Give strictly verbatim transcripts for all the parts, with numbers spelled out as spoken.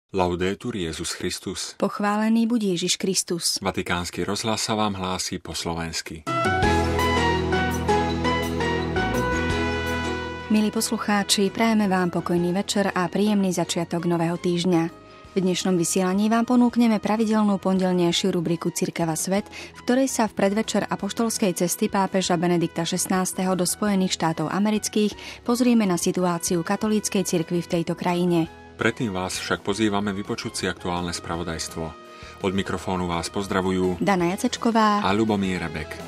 Laudetur Jesus Christus. Pochválený buď Ježiš Kristus. Vatikánsky rozhlas sa vám hlási po slovensky. Milí poslucháči, prajeme vám pokojný večer a príjemný začiatok nového týždňa. V dnešnom vysielaní vám ponúkneme pravidelnú pondelnejšiu rubriku Cirkev a svet, v ktorej sa v predvečer apoštolskej cesty pápeža Benedikta šestnásteho do Spojených štátov amerických pozrieme na situáciu katolíckej cirkvi v tejto krajine. Predtým vás však pozývame vypočuť si aktuálne spravodajstvo. Od mikrofónu vás pozdravujú Dana Jacečková a Ľubomír Rebek.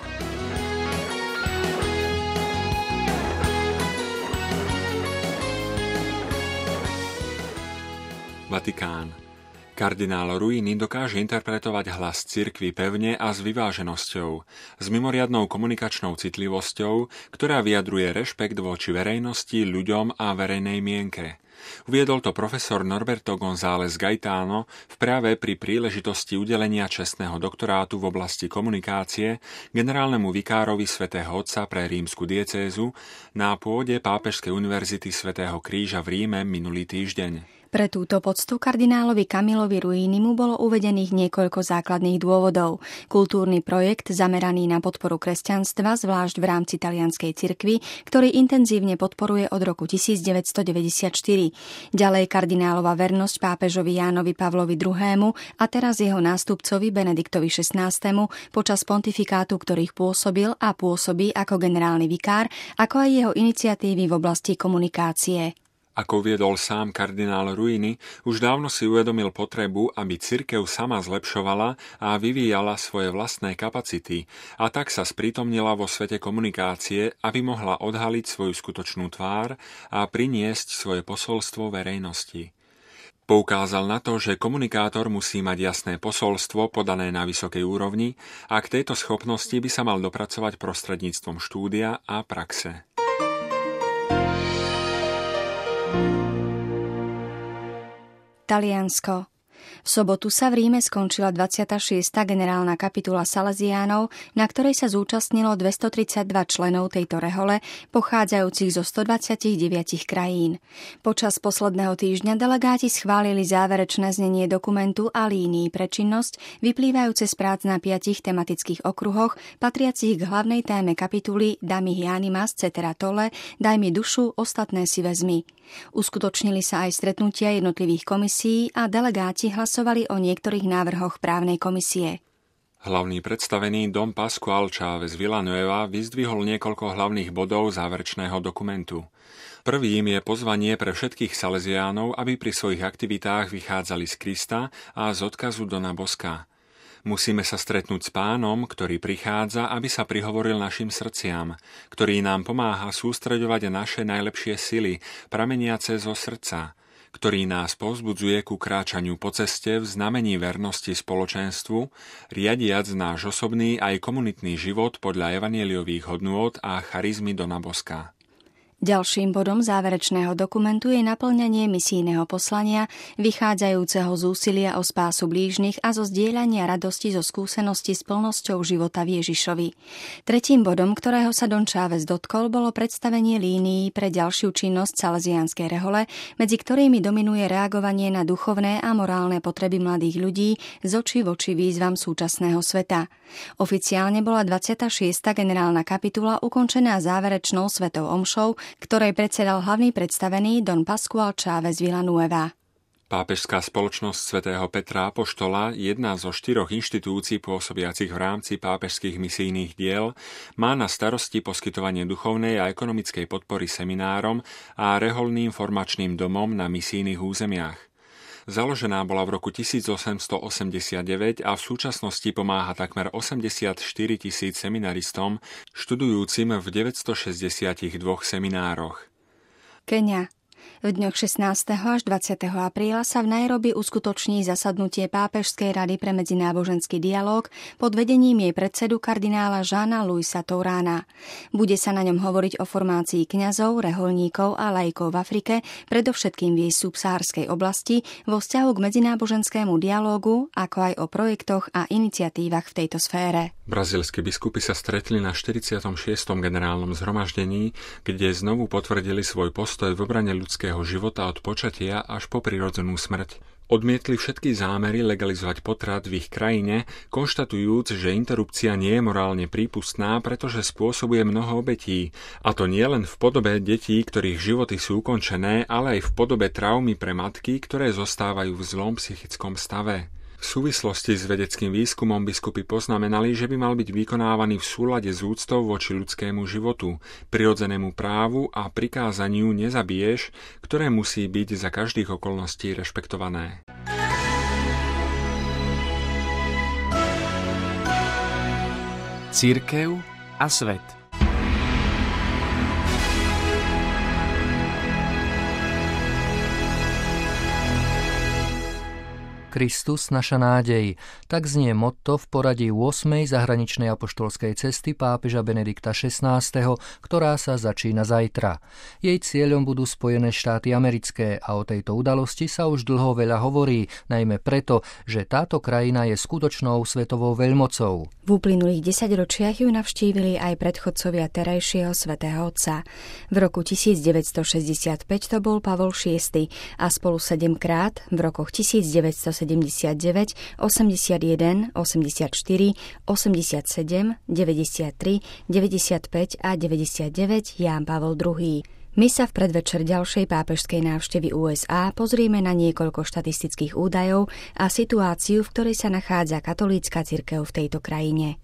Vatikán. Kardinál Ruini dokáže interpretovať hlas cirkvi pevne a s vyváženosťou, s mimoriadnou komunikačnou citlivosťou, ktorá vyjadruje rešpekt voči verejnosti, ľuďom a verejnej mienke. Uviedol to profesor Norberto González Gaetano v práve pri príležitosti udelenia čestného doktorátu v oblasti komunikácie generálnemu vikárovi svätého Otca pre rímsku diecézu na pôde Pápežskej univerzity svätého Kríža v Ríme minulý týždeň. Pre túto poctu kardinálovi Camilovi Ruinimu bolo uvedených niekoľko základných dôvodov. Kultúrny projekt zameraný na podporu kresťanstva, zvlášť v rámci talianskej cirkvi, ktorý intenzívne podporuje od roku devätnásťstodeväťdesiatštyri. Ďalej kardinálova vernosť pápežovi Jánovi Pavlovi druhému a teraz jeho nástupcovi Benediktovi šestnástemu počas pontifikátu, ktorých pôsobil a pôsobí ako generálny vikár, ako aj jeho iniciatívy v oblasti komunikácie. Ako uviedol sám kardinál Ruini, už dávno si uvedomil potrebu, aby cirkev sama zlepšovala a vyvíjala svoje vlastné kapacity a tak sa sprítomnila vo svete komunikácie, aby mohla odhaliť svoju skutočnú tvár a priniesť svoje posolstvo verejnosti. Poukázal na to, že komunikátor musí mať jasné posolstvo podané na vysokej úrovni a k tejto schopnosti by sa mal dopracovať prostredníctvom štúdia a praxe. Taliansko. V sobotu sa v Ríme skončila dvadsiata šiesta generálna kapitula Salesiánov, na ktorej sa zúčastnilo dvestotridsaťdva členov tejto rehole, pochádzajúcich zo stodvadsaťdeväť krajín. Počas posledného týždňa delegáti schválili záverečné znenie dokumentu a línií pre činnosť, vyplývajúce z prác na piatich tematických okruhoch, patriacich k hlavnej téme kapituly Dammi animas cetera tolle, daj mi dušu, ostatné si vezmi. Uskutočnili sa aj stretnutia jednotlivých komisií a delegáti hlasovali o niektorých návrhoch právnej komisie. Hlavný predstavený Don Pascual Chávez Villanueva vyzdvihol niekoľko hlavných bodov záverečného dokumentu. Prvým je pozvanie pre všetkých Salesiánov, aby pri svojich aktivitách vychádzali z Krista a z odkazu Dona Boska. Musíme sa stretnúť s Pánom, ktorý prichádza, aby sa prihovoril našim srdciam, ktorý nám pomáha sústreďovať naše najlepšie sily, prameniace zo srdca, ktorý nás povzbudzuje ku kráčaniu po ceste v znamení vernosti spoločenstvu, riadiac náš osobný aj komunitný život podľa evanjeliových hodnôt a charizmy Dona Boska. Ďalším bodom záverečného dokumentu je naplňanie misijného poslania, vychádzajúceho z úsilia o spásu blížnych a zo zdieľania radosti zo skúsenosti s plnosťou života v Ježišovi. Tretím bodom, ktorého sa Don Chávez dotkol, bolo predstavenie línií pre ďalšiu činnosť salesiánskej rehole, medzi ktorými dominuje reagovanie na duchovné a morálne potreby mladých ľudí z očí v oči výzvam súčasného sveta. Oficiálne bola dvadsiata šiesta generálna kapitula ukončená záverečnou svetou omšou, ktorej predsedal hlavný predstavený Don Pascual Chávez Villanueva. Pápežská spoločnosť svätého Petra Apoštola, jedna zo štyroch inštitúcií pôsobiacich v rámci pápežských misijných diel, má na starosti poskytovanie duchovnej a ekonomickej podpory seminárom a reholným formačným domom na misijných územiach. Založená bola v roku tisícosemstoosemdesiatdeväť a v súčasnosti pomáha takmer osemdesiatštyri tisíc seminaristom študujúcim v deväťstošesťdesiatdva seminároch. Keňa. V dňoch šestnásteho až dvadsiateho apríla sa v Nairobi uskutoční zasadnutie Pápežskej rady pre medzináboženský dialóg pod vedením jej predsedu kardinála Jeana Louisa Tourána. Bude sa na ňom hovoriť o formácii kňazov, reholníkov a laikov v Afrike, predovšetkým v jej subsahárskej oblasti, vo vzťahu k medzináboženskému dialógu, ako aj o projektoch a iniciatívach v tejto sfére. Brazílski biskupy sa stretli na štyridsiatom šiestom generálnom zhromaždení, kde znovu potvrdili svoj postoj v obrane ľudských ľudského života od počatia až po prirodzenú smrť. Odmietli všetky zámery legalizovať potrat v ich krajine, konštatujúc, že interrupcia nie je morálne prípustná, pretože spôsobuje mnoho obetí, a to nie len v podobe detí, ktorých životy sú ukončené, ale aj v podobe traumy pre matky, ktoré zostávajú v zlom psychickom stave. V súvislosti s vedeckým výskumom biskupy poznamenali, že by mal byť vykonávaný v súlade s úctou voči ľudskému životu, prirodzenému právu a prikázaniu nezabiješ, ktoré musí byť za každých okolností rešpektované. Cirkev a svet. Kristus, naša nádej. Tak znie motto v poradí ôsmej zahraničnej apoštolskej cesty pápeža Benedikta šestnásteho, ktorá sa začína zajtra. Jej cieľom budú Spojené štáty americké a o tejto udalosti sa už dlho veľa hovorí, najmä preto, že táto krajina je skutočnou svetovou veľmocou. V uplynulých desaťročiach ju navštívili aj predchodcovia terajšieho svätého Otca. V roku tisícdeväťstošesťdesiatpäť to bol Pavol šiesty a spolu sedemkrát v rokoch tisícdeväťstosedemdesiatdeväť, osemdesiatjeden, osemdesiatštyri, osemdesiatsedem, deväťdesiattri, deväťdesiatpäť a deväťdesiatdeväť Ján Pavol druhý. My sa v predvečer ďalšej pápežskej návštevy ú es á pozrieme na niekoľko štatistických údajov a situáciu, v ktorej sa nachádza katolícka cirkev v tejto krajine.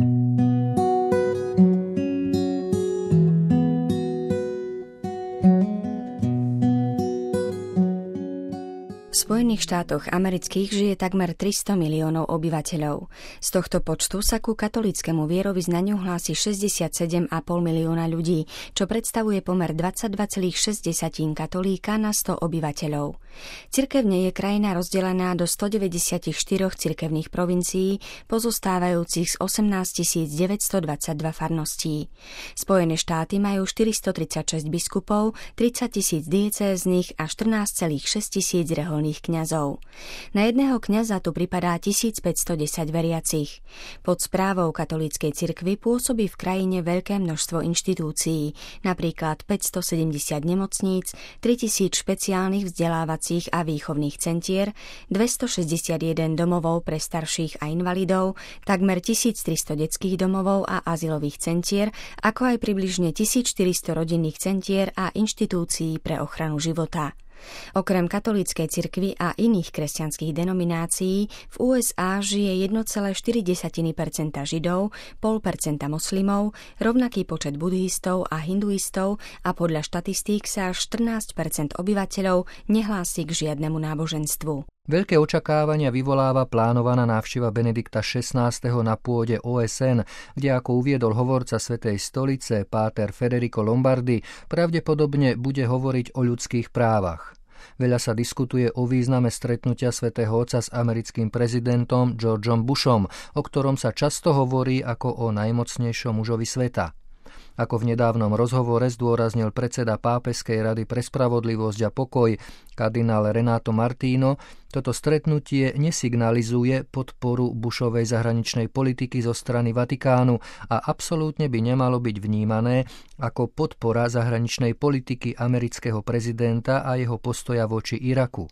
V Spojených štátoch amerických žije takmer tristo miliónov obyvateľov. Z tohto počtu sa ku katolíckemu vierovyznaniu hlási šesťdesiatsedem celá päť milióna ľudí, čo predstavuje pomer dvadsaťdva celá šesť katolíka na sto obyvateľov. Cirkevne je krajina rozdelená do stodeväťdesiatštyri cirkevných provincií, pozostávajúcich z osemnásťtisícdeväťstodvadsaťdva farností. Spojené štáty majú štyristotridsaťšesť biskupov, tridsaťtisíc diecéznych a štrnásť celá šesť tisíc reholných kňazov. Na jedného kňaza tu pripadá tisícpäťstodesať veriacich. Pod správou katolíckej cirkvi pôsobí v krajine veľké množstvo inštitúcií, napríklad päťstosedemdesiat nemocníc, tritisíc špeciálnych vzdelávacích a výchovných centier, dvestošesťdesiatjeden domovov pre starších a invalidov, takmer tisíctristo detských domovov a azylových centier, ako aj približne tisícštyristo rodinných centier a inštitúcií pre ochranu života. Okrem katolíckej cirkvi a iných kresťanských denominácií v ú es á žije jeden celá štyri percenta Židov, nula celá päť percenta moslimov, rovnaký počet budhistov a hinduistov a podľa štatistík sa až štrnásť percent obyvateľov nehlási k žiadnemu náboženstvu. Veľké očakávania vyvoláva plánovaná návšteva Benedikta šestnásteho na pôde ó es en, kde, ako uviedol hovorca Svätej stolice páter Federico Lombardi, pravdepodobne bude hovoriť o ľudských právach. Veľa sa diskutuje o význame stretnutia Svätého Otca s americkým prezidentom Georgeom Bushom, o ktorom sa často hovorí ako o najmocnejšom mužovi sveta. Ako v nedávnom rozhovore zdôraznil predseda Pápežskej rady pre spravodlivosť a pokoj kardinál Renato Martino, toto stretnutie nesignalizuje podporu Bushovej zahraničnej politiky zo strany Vatikánu a absolútne by nemalo byť vnímané ako podpora zahraničnej politiky amerického prezidenta a jeho postoja voči Iraku.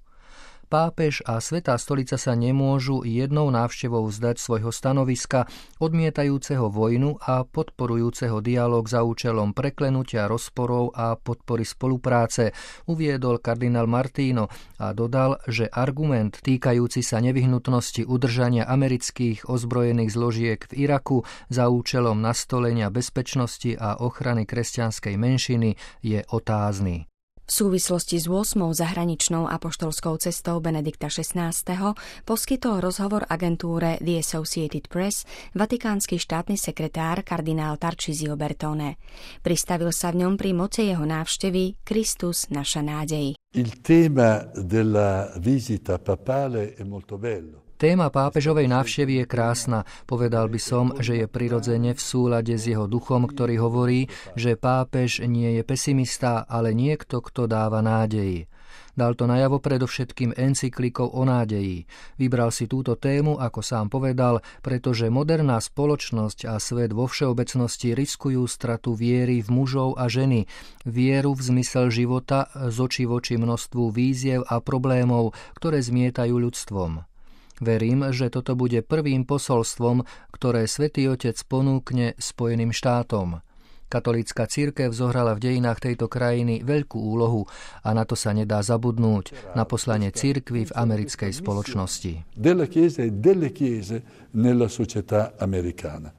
Pápež a Svätá stolica sa nemôžu jednou návštevou vzdať svojho stanoviska, odmietajúceho vojnu a podporujúceho dialóg za účelom preklenutia rozporov a podpory spolupráce, uviedol kardinál Martino a dodal, že argument týkajúci sa nevyhnutnosti udržania amerických ozbrojených zložiek v Iraku za účelom nastolenia bezpečnosti a ochrany kresťanskej menšiny je otázny. V súvislosti s ôsmou zahraničnou apoštolskou cestou Benedikta šestnásteho poskytol rozhovor agentúre The Associated Press vatikánsky štátny sekretár kardinál Tarcisio Bertone. Pristavil sa v ňom pri moci jeho návštevy Kristus, naša nádej. Il tema della visita papale è molto bello. Téma pápežovej návštevy je krásna. Povedal by som, že je prirodzene v súlade s jeho duchom, ktorý hovorí, že pápež nie je pesimista, ale niekto, kto dáva nádej. Dal to najavo predovšetkým encyklikou o nádeji. Vybral si túto tému, ako sám povedal, pretože moderná spoločnosť a svet vo všeobecnosti riskujú stratu viery v mužov a ženy, vieru v zmysel života z očí v oči množstvu výziev a problémov, ktoré zmietajú ľudstvom. Verím, že toto bude prvým posolstvom, ktoré Svätý Otec ponúkne Spojeným štátom. Katolícka cirkev zohrala v dejinách tejto krajiny veľkú úlohu a na to sa nedá zabudnúť, na poslanie cirkvi v americkej spoločnosti. Della Chiesa e delle chiese nella società americana.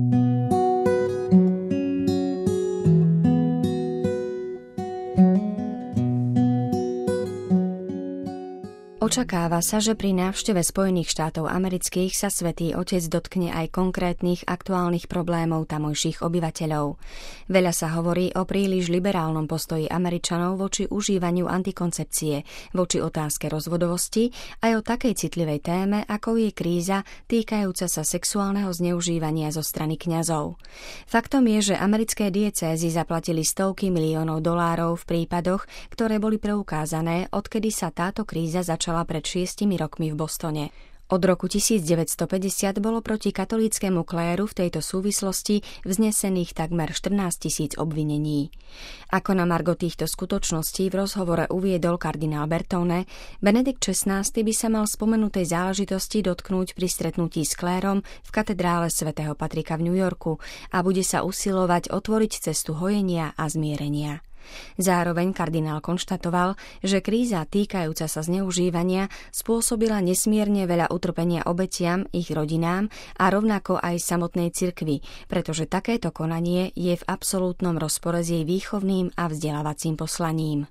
Očakáva sa, že pri návšteve Spojených štátov amerických sa Svätý Otec dotkne aj konkrétnych aktuálnych problémov tamojších obyvateľov. Veľa sa hovorí o príliš liberálnom postoji Američanov voči užívaniu antikoncepcie, voči otázke rozvodovosti aj o takej citlivej téme, ako je kríza týkajúca sa sexuálneho zneužívania zo strany kňazov. Faktom je, že americké diecézy zaplatili stovky miliónov dolárov v prípadoch, ktoré boli preukázané, odkedy sa táto kríza začala pred šiestimi rokmi v Bostone. Od roku devätnásťstopäťdesiat bolo proti katolíckemu kléru v tejto súvislosti vznesených takmer štrnásť tisíc obvinení. Ako na margo týchto skutočností v rozhovore uviedol kardinál Bertone, Benedikt šestnásty by sa mal spomenutej záležitosti dotknúť pri stretnutí s klérom v katedrále svätého Patrika v New Yorku a bude sa usilovať otvoriť cestu hojenia a zmierenia. Zároveň kardinál konštatoval, že kríza týkajúca sa zneužívania spôsobila nesmierne veľa utrpenia obetiam, ich rodinám a rovnako aj samotnej cirkvi, pretože takéto konanie je v absolútnom rozpore s jej výchovným a vzdelávacím poslaním.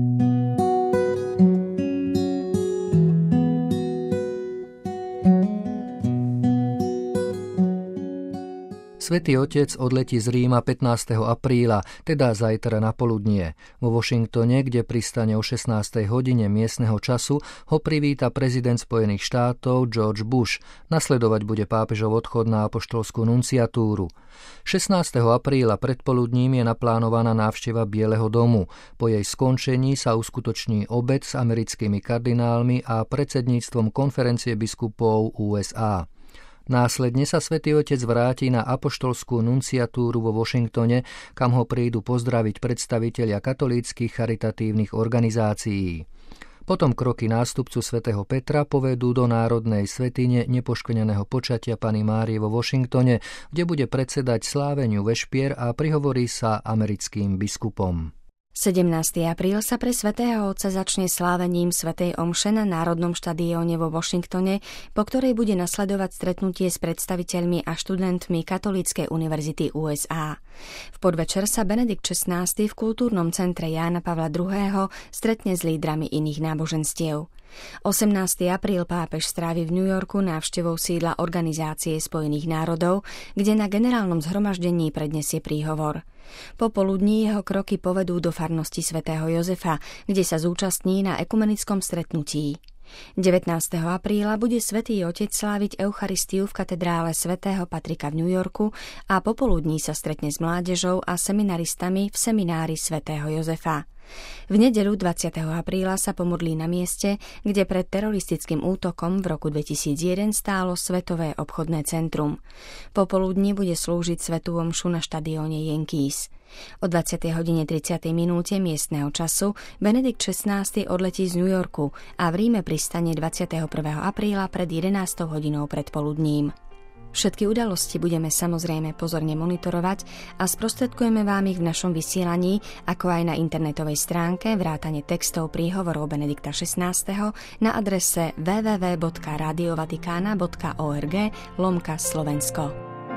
Svätý Otec odletí z Ríma pätnásteho apríla, teda zajtra na poludnie. Vo Washingtone, kde pristane o šestnástej hodine miestneho času, ho privíta prezident Spojených štátov George Bush. Nasledovať bude pápežov odchod na apoštolskú nunciatúru. šestnásteho apríla predpoludním je naplánovaná návšteva Bieleho domu. Po jej skončení sa uskutoční obed s americkými kardinálmi a predsedníctvom konferencie biskupov ú es á. Následne sa Svätý Otec vráti na apoštolskú nunciatúru vo Washingtone, kam ho prídu pozdraviť predstavitelia katolíckych charitatívnych organizácií. Potom kroky nástupcu svätého Petra povedú do národnej svätyne nepoškvrneného počatia Panny Márie vo Washingtone, kde bude predsedať sláveniu vešpier a prihovorí sa americkým biskupom. sedemnásteho apríla sa pre svätého Otca začne slávením svätej omše na Národnom štadióne vo Washingtone, po ktorej bude nasledovať stretnutie s predstaviteľmi a študentmi Katolíckej univerzity ú es á. V podvečer sa Benedikt šestnásty v kultúrnom centre Jána Pavla druhého. stretne s lídrami iných náboženstiev. osemnásteho apríla pápež strávi v New Yorku návštevou sídla Organizácie spojených národov, kde na generálnom zhromaždení prednesie príhovor. Popoludní jeho kroky povedú do farnosti svätého Jozefa, kde sa zúčastní na ekumenickom stretnutí. devätnásteho apríla bude Svätý Otec sláviť Eucharistiu v katedrále svätého Patrika v New Yorku a popoludní sa stretne s mládežou a seminaristami v seminári svätého Jozefa. V nedeľu dvadsiateho apríla sa pomodlí na mieste, kde pred teroristickým útokom v roku dvetisícjeden stálo Svetové obchodné centrum. Popoludní bude slúžiť svätú omšu na štadióne Yankees. O dvadsiatej hodine tridsiatej minúte miestneho času Benedikt šestnásty odletí z New Yorku a v Ríme pristane dvadsiateho prvého apríla pred jedenástou hodinou predpoludním. Všetky udalosti budeme samozrejme pozorne monitorovať a sprostredkujeme vám ich v našom vysielaní, ako aj na internetovej stránke vrátane textov príhovorov Benedikta šestnásteho na adrese w w w bodka radio vaticana bodka org lomka Slovensko.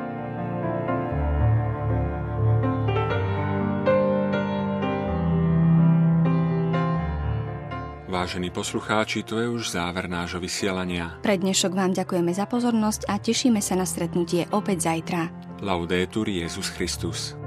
Vážení poslucháči, to je už záver nášho vysielania. Pre dnešok vám ďakujeme za pozornosť a tešíme sa na stretnutie opäť zajtra. Laudetur Jesus Christus.